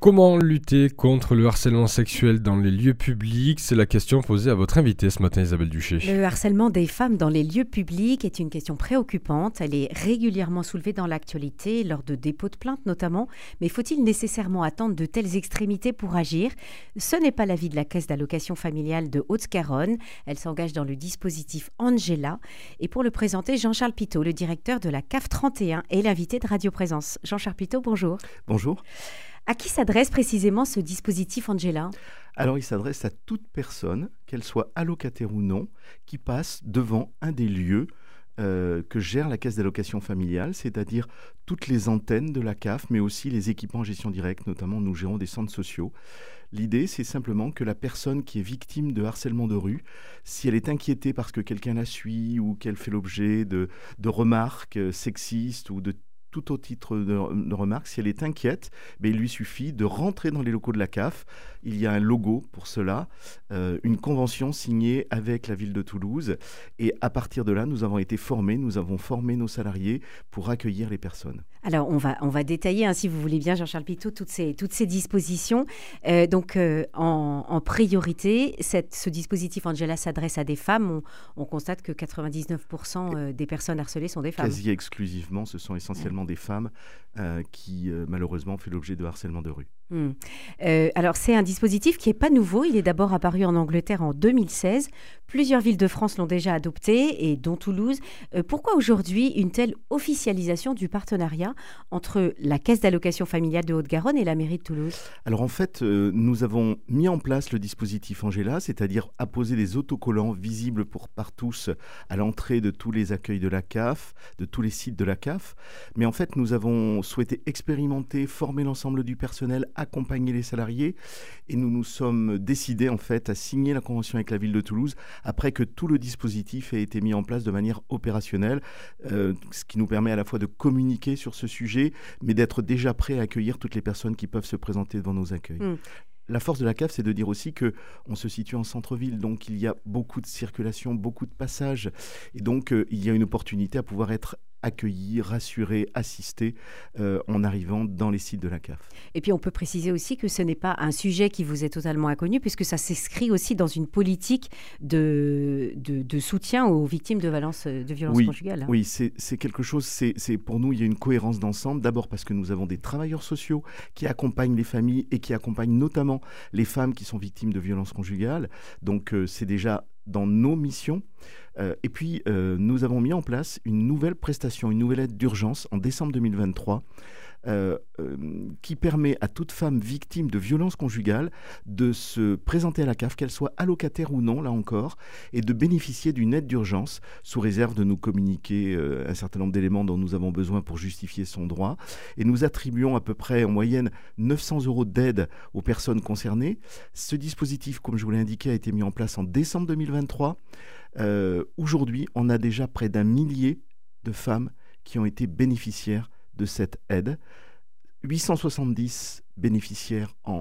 Comment lutter contre le harcèlement sexuel dans les lieux publics? C'est la question posée à votre invitée ce matin, Isabelle Duché. Le harcèlement des femmes dans les lieux publics est une question préoccupante. Elle est régulièrement soulevée dans l'actualité, lors de dépôts de plaintes notamment. Mais faut-il nécessairement attendre de telles extrémités pour agir? Ce n'est pas l'avis de la Caisse d'allocation familiale de Haute-Garonne. Elle s'engage dans le dispositif Angela. Et pour le présenter, Jean-Charles Pitot, le directeur de la CAF 31, est l'invité de Radio Présence. Jean-Charles Pitot, bonjour. Bonjour. À qui s'adresse précisément ce dispositif Angela ? Alors, il s'adresse à toute personne, qu'elle soit allocataire ou non, qui passe devant un des lieux que gère la Caisse d'allocation familiale, c'est-à-dire toutes les antennes de la CAF, mais aussi les équipements en gestion directe, notamment nous gérons des centres sociaux. L'idée, c'est simplement que la personne qui est victime de harcèlement de rue, si elle est inquiétée parce que quelqu'un la suit ou qu'elle fait l'objet de remarques sexistes ou de tout autre titre de remarque, si elle est inquiète, il lui suffit de rentrer dans les locaux de la CAF. Il y a un logo pour cela, une convention signée avec la ville de Toulouse. Et à partir de là, nous avons formé nos salariés pour accueillir les personnes. Alors, on va détailler, si vous voulez bien, Jean-Charles Pitot, toutes ces dispositions. En priorité, ce dispositif Angela s'adresse à des femmes. On constate que 99% des personnes harcelées sont des femmes. Quasi exclusivement, ce sont essentiellement des femmes qui, malheureusement, font l'objet de harcèlement de rue. Alors, c'est un dispositif qui n'est pas nouveau. Il est d'abord apparu en Angleterre en 2016. Plusieurs villes de France l'ont déjà adopté, et dont Toulouse. Pourquoi aujourd'hui une telle officialisation du partenariat entre la Caisse d'allocation familiale de Haute-Garonne et la mairie de Toulouse? Alors en fait, nous avons mis en place le dispositif Angela, c'est-à-dire apposer des autocollants visibles par tous à l'entrée de tous les accueils de la CAF, de tous les sites de la CAF. Mais en fait, nous avons souhaité expérimenter, former l'ensemble du personnel, accompagner les salariés, et nous nous sommes décidés en fait à signer la convention avec la ville de Toulouse après que tout le dispositif ait été mis en place de manière opérationnelle, ce qui nous permet à la fois de communiquer sur ce sujet, mais d'être déjà prêt à accueillir toutes les personnes qui peuvent se présenter devant nos accueils. La force de la CAF, c'est de dire aussi qu'on se situe en centre-ville, donc il y a beaucoup de circulation, beaucoup de passages, et donc il y a une opportunité à pouvoir être accueilli, rassuré, assisté en arrivant dans les sites de la CAF. Et puis on peut préciser aussi que ce n'est pas un sujet qui vous est totalement inconnu, puisque ça s'inscrit aussi dans une politique de soutien aux victimes de violences conjugales. Oui, c'est quelque chose, c'est pour nous, il y a une cohérence d'ensemble. D'abord parce que nous avons des travailleurs sociaux qui accompagnent les familles et qui accompagnent notamment les femmes qui sont victimes de violences conjugales. Donc c'est déjà dans nos missions. Et puis, nous avons mis en place une nouvelle prestation, une nouvelle aide d'urgence en décembre 2023 qui permet à toute femme victime de violences conjugales de se présenter à la CAF, qu'elle soit allocataire ou non, là encore, et de bénéficier d'une aide d'urgence sous réserve de nous communiquer un certain nombre d'éléments dont nous avons besoin pour justifier son droit. Et nous attribuons à peu près en moyenne 900 € d'aide aux personnes concernées. Ce dispositif, comme je vous l'ai indiqué, a été mis en place en décembre 2023. Aujourd'hui, on a déjà près d'1 millier de femmes qui ont été bénéficiaires de cette aide. 870 bénéficiaires en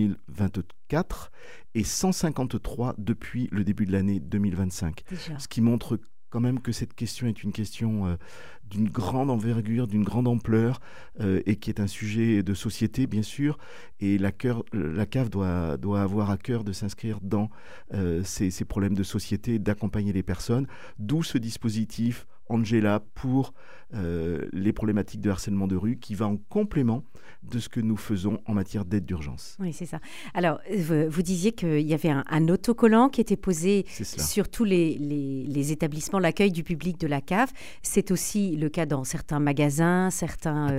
2024 et 153 depuis le début de l'année 2025. Déjà. Ce qui montre quand même que cette question est une question d'une grande envergure, d'une grande ampleur et qui est un sujet de société, bien sûr. Et la CAF doit avoir à cœur de s'inscrire dans ces problèmes de société, d'accompagner les personnes. D'où ce dispositif Angela pour les problématiques de harcèlement de rue qui va en complément de ce que nous faisons en matière d'aide d'urgence. Oui, c'est ça. Alors, vous disiez qu'il y avait un autocollant qui était posé sur tous les établissements, l'accueil du public de la CAF. C'est aussi le cas dans certains magasins, certains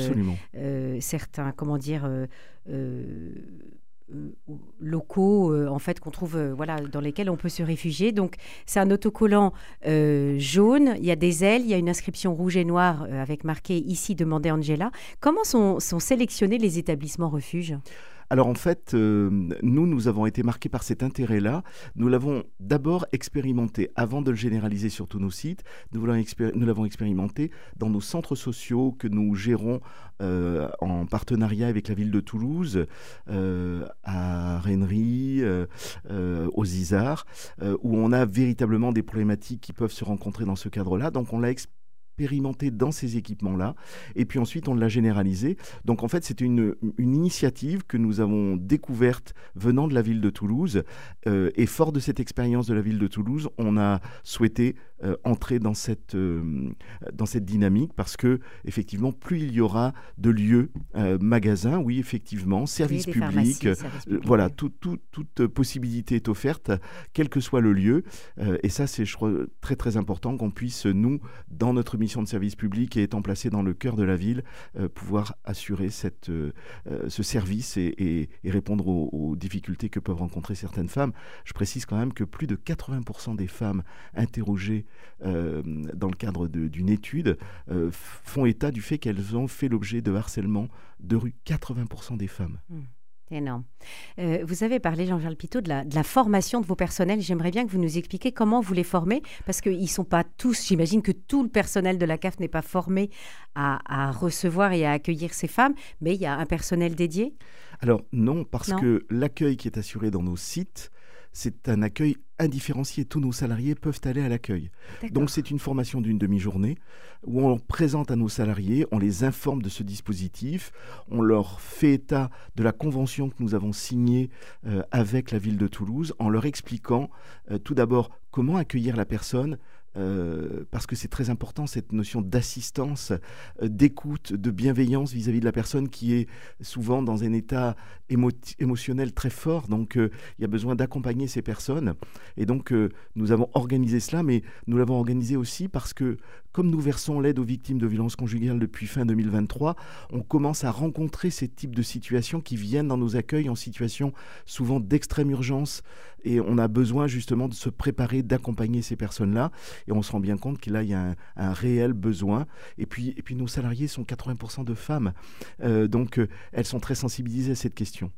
locaux en fait qu'on trouve dans lesquels on peut se réfugier. Donc c'est un autocollant jaune, il y a des ailes, il y a une inscription rouge et noire avec marqué ici demandez Angela. Comment sont sélectionnés les établissements refuges ? Alors en fait, nous avons été marqués par cet intérêt-là. Nous l'avons d'abord expérimenté avant de le généraliser sur tous nos sites. Nous l'avons expérimenté dans nos centres sociaux que nous gérons en partenariat avec la ville de Toulouse, à Rennery, aux Isards, où on a véritablement des problématiques qui peuvent se rencontrer dans ce cadre-là. Donc on l'a expérimenté dans ces équipements-là. Et puis ensuite, on l'a généralisé. Donc en fait, c'était une initiative que nous avons découverte venant de la ville de Toulouse. Et fort de cette expérience de la ville de Toulouse, on a souhaité entrer dans cette dynamique parce que, effectivement, plus il y aura de lieux, magasins, oui, effectivement, services publics, voilà, toute possibilité est offerte, quel que soit le lieu. Et ça, c'est, je crois, très, très important qu'on puisse, nous, dans notre mission de service public et étant placés dans le cœur de la ville, pouvoir assurer ce service et répondre aux difficultés que peuvent rencontrer certaines femmes. Je précise quand même que plus de 80% des femmes interrogées dans le cadre d'une étude font état du fait qu'elles ont fait l'objet de harcèlement de rue. 80% des femmes. C'est énorme. Vous avez parlé, Jean-Charles Pitot, de la formation de vos personnels. J'aimerais bien que vous nous expliquiez comment vous les formez, parce qu'ils ne sont pas tous, j'imagine que tout le personnel de la CAF n'est pas formé à recevoir et à accueillir ces femmes, mais il y a un personnel dédié? Alors non, parce que l'accueil qui est assuré dans nos sites, c'est un accueil indifférencié. Tous nos salariés peuvent aller à l'accueil. Donc c'est une formation d'une demi-journée où on leur présente à nos salariés, on les informe de ce dispositif, on leur fait état de la convention que nous avons signée avec la ville de Toulouse en leur expliquant tout d'abord comment accueillir la personne, parce que c'est très important cette notion d'assistance, d'écoute, de bienveillance vis-à-vis de la personne qui est souvent dans un état émotionnel très fort. Donc il y a besoin d'accompagner ces personnes. Et donc nous avons organisé cela, mais nous l'avons organisé aussi parce que comme nous versons l'aide aux victimes de violences conjugales depuis fin 2023, on commence à rencontrer ces types de situations qui viennent dans nos accueils en situation souvent d'extrême urgence. Et on a besoin justement de se préparer, d'accompagner ces personnes-là. Et on se rend bien compte qu'il y a un réel besoin. Et puis nos salariés sont 80% de femmes. Donc elles sont très sensibilisées à cette question.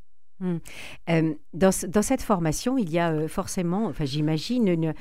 Dans cette formation, il y a forcément, enfin, j'imagine,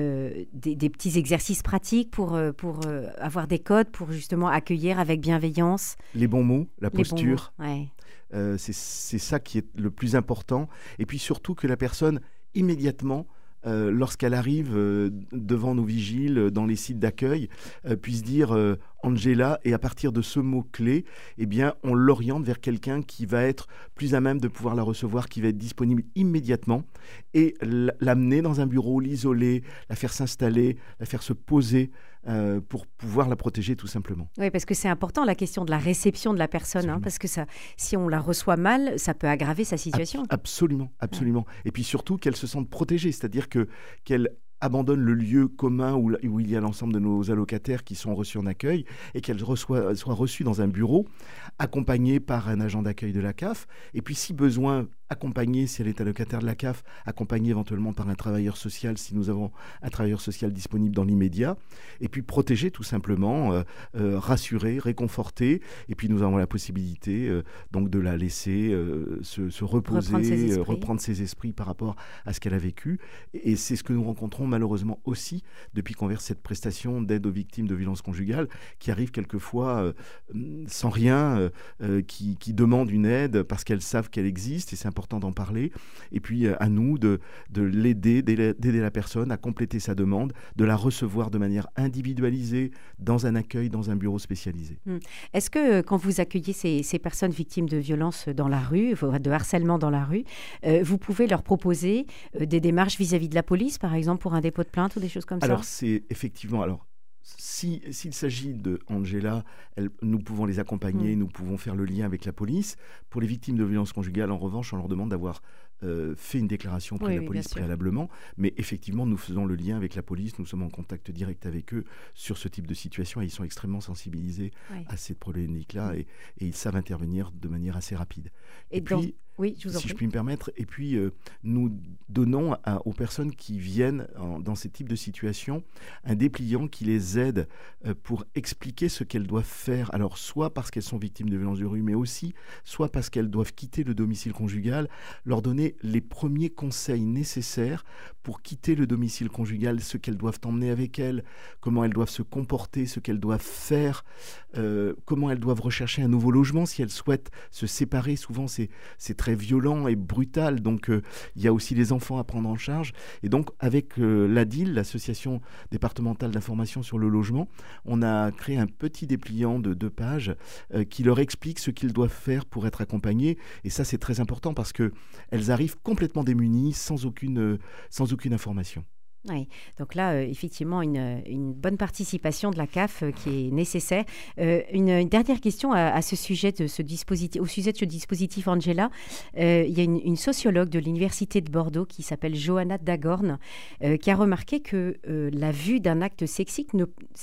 des petits exercices pratiques pour avoir des codes pour justement accueillir avec bienveillance. Les bons mots, la posture, bons mots, ouais. C'est ça qui est le plus important. Et puis surtout que la personne, immédiatement, lorsqu'elle arrive devant nos vigiles dans les sites d'accueil, puisse dire Angela, et à partir de ce mot-clé, eh bien, on l'oriente vers quelqu'un qui va être plus à même de pouvoir la recevoir, qui va être disponible immédiatement, et l'amener dans un bureau, l'isoler, la faire s'installer, la faire se poser pour pouvoir la protéger tout simplement. Oui, parce que c'est important la question de la réception de la personne, parce que ça, si on la reçoit mal, ça peut aggraver sa situation. Absolument. Et puis surtout qu'elle se sente protégée, c'est-à-dire qu'elle abandonne le lieu commun où il y a l'ensemble de nos allocataires qui sont reçus en accueil et qu'elle soit reçue dans un bureau, accompagnée par un agent d'accueil de la CAF, et puis si besoin, accompagnée, si elle est allocataire de la CAF, accompagnée éventuellement par un travailleur social, si nous avons un travailleur social disponible dans l'immédiat, et puis protégée tout simplement, rassurer, réconforter, et puis nous avons la possibilité donc de la laisser se reposer, reprendre ses esprits par rapport à ce qu'elle a vécu, et c'est ce que nous rencontrons malheureusement aussi depuis qu'on verse cette prestation d'aide aux victimes de violences conjugales qui arrivent quelquefois sans rien, qui demandent une aide parce qu'elles savent qu'elle existe et c'est important d'en parler. Et puis à nous de l'aider, d'aider la personne à compléter sa demande, de la recevoir de manière individualisée dans un accueil, dans un bureau spécialisé. Est-ce que quand vous accueillez ces personnes victimes de violences dans la rue, de harcèlement dans la rue, vous pouvez leur proposer des démarches vis-à-vis de la police, par exemple, pour un dépôt de plainte ou des choses comme ça? Alors, c'est effectivement... S'il s'agit de Angela, nous pouvons les accompagner, nous pouvons faire le lien avec la police. Pour les victimes de violences conjugales, en revanche, on leur demande d'avoir fait une déclaration auprès de la police préalablement. Mais effectivement, nous faisons le lien avec la police, nous sommes en contact direct avec eux sur ce type de situation et ils sont extrêmement sensibilisés à cette problématique-là et ils savent intervenir de manière assez rapide. Et puis, si je puis me permettre, et puis nous donnons aux personnes qui viennent dans ces types de situations un dépliant qui les aide pour expliquer ce qu'elles doivent faire. Alors soit parce qu'elles sont victimes de violences de rue, mais aussi soit parce qu'elles doivent quitter le domicile conjugal, leur donner les premiers conseils nécessaires pour quitter le domicile conjugal, ce qu'elles doivent emmener avec elles, comment elles doivent se comporter, ce qu'elles doivent faire comment elles doivent rechercher un nouveau logement si elles souhaitent se séparer. Souvent, c'est très violent et brutal. Donc, il y a aussi les enfants à prendre en charge. Et donc, avec l'ADIL, l'Association départementale d'information sur le logement, on a créé un petit dépliant de 2 pages qui leur explique ce qu'ils doivent faire pour être accompagnés. Et ça, c'est très important parce qu'elles arrivent complètement démunies, sans aucune information. Oui, donc là, effectivement, une bonne participation de la CAF qui est nécessaire. Une dernière question à ce sujet de ce dispositif, au sujet de ce dispositif, Angela. Il y a une sociologue de l'Université de Bordeaux qui s'appelle Johanna Dagorn qui a remarqué que la vue d'un acte sexiste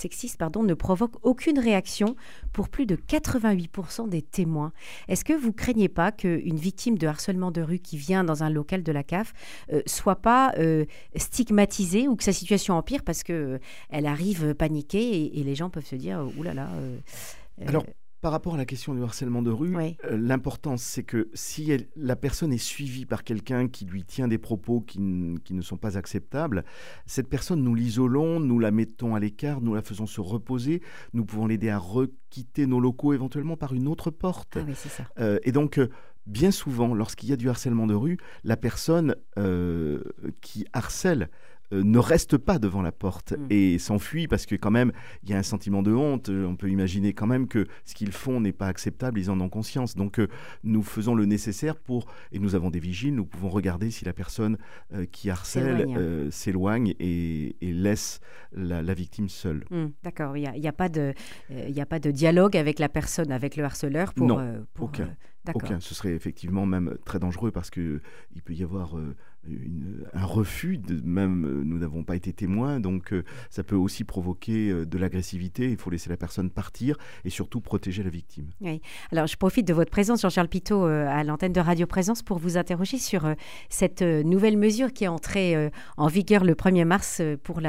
ne provoque aucune réaction pour plus de 88% des témoins. Est-ce que vous craignez pas qu'une victime de harcèlement de rue qui vient dans un local de la CAF soit pas stigmatisée ou que sa situation empire parce qu'elle arrive paniquée et les gens peuvent se dire « Ouh là là ». Alors, par rapport à la question du harcèlement de rue, Oui. l'important, c'est que si la personne est suivie par quelqu'un qui lui tient des propos qui ne sont pas acceptables, cette personne, nous l'isolons, nous la mettons à l'écart, nous la faisons se reposer, nous pouvons l'aider à requitter nos locaux éventuellement par une autre porte. Ah oui, c'est ça. Et donc, bien souvent, lorsqu'il y a du harcèlement de rue, la personne qui harcèle ne reste pas devant la porte et s'enfuit parce que quand même, il y a un sentiment de honte. On peut imaginer quand même que ce qu'ils font n'est pas acceptable, ils en ont conscience. Donc, nous faisons le nécessaire et nous avons des vigiles, nous pouvons regarder si la personne qui harcèle s'éloigne et laisse la victime seule. D'accord, il n'y a pas de dialogue avec la personne, avec le harceleur pour... Non, aucun. Aucun. Ce serait effectivement même très dangereux parce qu'il peut y avoir un refus, même nous n'avons pas été témoins, donc ça peut aussi provoquer de l'agressivité. Il faut laisser la personne partir et surtout protéger la victime. Oui. Alors je profite de votre présence, Jean-Charles Pitot, à l'antenne de Radio Présence pour vous interroger sur cette nouvelle mesure qui est entrée en vigueur le 1er mars pour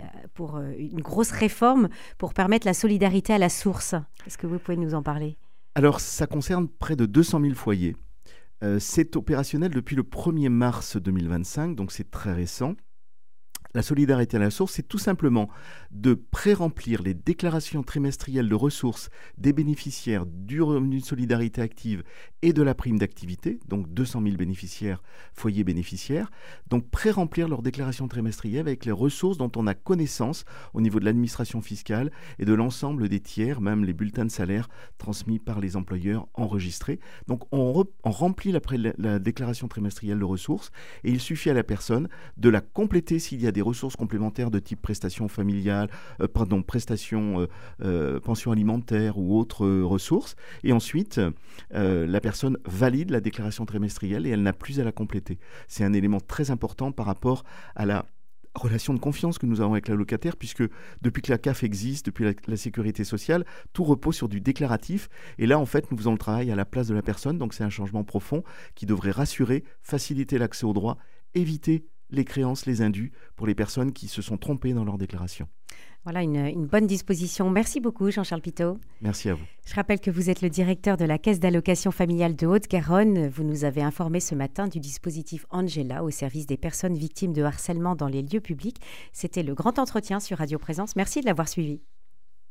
une grosse réforme pour permettre la solidarité à la source. Est-ce que vous pouvez nous en parler ? Alors, ça concerne près de 200 000 foyers. C'est opérationnel depuis le 1er mars 2025, donc c'est très récent. La solidarité à la source, c'est tout simplement de pré-remplir les déclarations trimestrielles de ressources des bénéficiaires du revenu de solidarité active et de la prime d'activité, donc 200 000 bénéficiaires, foyers bénéficiaires, donc pré-remplir leurs déclarations trimestrielles avec les ressources dont on a connaissance au niveau de l'administration fiscale et de l'ensemble des tiers, même les bulletins de salaire transmis par les employeurs enregistrés. Donc on remplit la déclaration trimestrielle de ressources et il suffit à la personne de la compléter s'il y a des ressources complémentaires de type prestations familiales, prestations pension alimentaire ou autres ressources. Et ensuite, la personne valide la déclaration trimestrielle et elle n'a plus à la compléter. C'est un élément très important par rapport à la relation de confiance que nous avons avec la locataire, puisque depuis que la CAF existe, depuis la sécurité sociale, tout repose sur du déclaratif. Et là, en fait, nous faisons le travail à la place de la personne. Donc, c'est un changement profond qui devrait rassurer, faciliter l'accès aux droits, éviter les créances, les indus pour les personnes qui se sont trompées dans leur déclaration. Voilà une bonne disposition. Merci beaucoup, Jean-Charles Pitot. Merci à vous. Je rappelle que vous êtes le directeur de la Caisse d'allocation familiale de Haute-Garonne. Vous nous avez informé ce matin du dispositif Angela au service des personnes victimes de harcèlement dans les lieux publics. C'était le grand entretien sur Radio Présence. Merci de l'avoir suivi.